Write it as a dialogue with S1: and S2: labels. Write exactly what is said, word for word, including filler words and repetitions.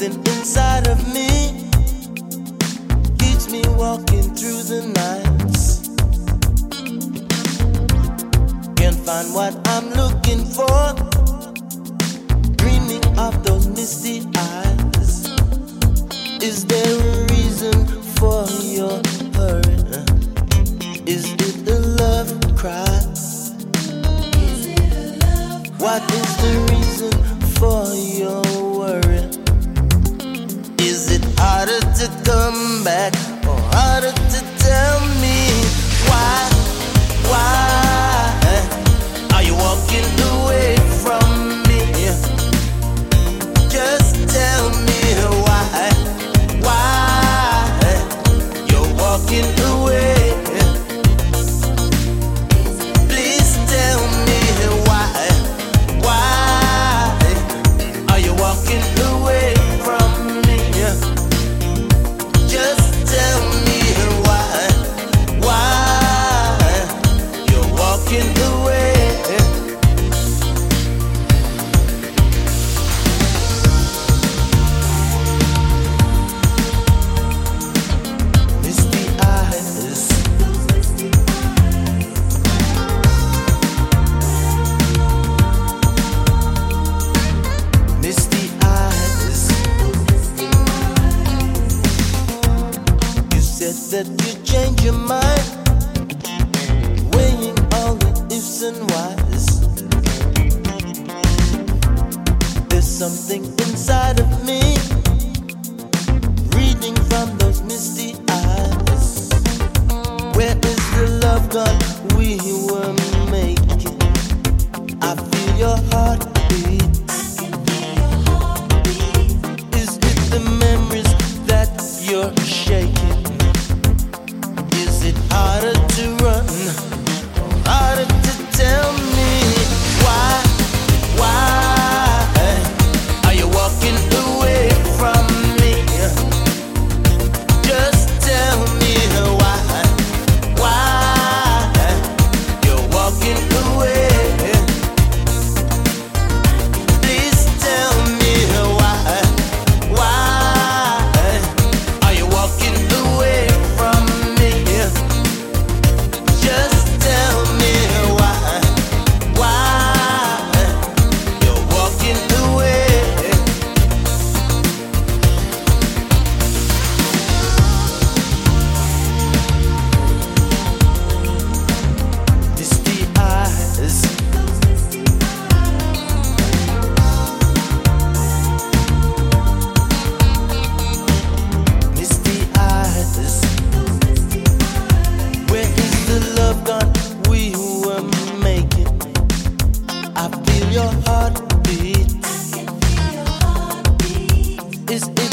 S1: Something inside of me keeps me walking through the nights. Can't find what I'm looking for, dreaming of those misty eyes. Is there a reason for your hurry? Is it a love cry? What is the reason for your worry? Is it harder to come back or harder to tell me why? Why are you walking away from me? Just tell me why. Why you're walking away? Please tell me why. Why are you walking away from me? Just tell me why. Why you're walking away? Misty eyes, misty eyes. You said that you changed your mind, weighing all the ifs and whys. There's something inside of me, reading from those misty eyes. Where is the love gone we were making? I feel your heartbeat. Is it the memories that you're shaking? Is it harder to run, harder to tell me why? Why are you walking away from me? Just tell me why. Why you're walking away? Please tell me why. Why are you walking away from me? Just tell me why. Why you're walking away? Misty eyes, misty eyes. Where is the love gone we were making? I feel your heartbeat. Is it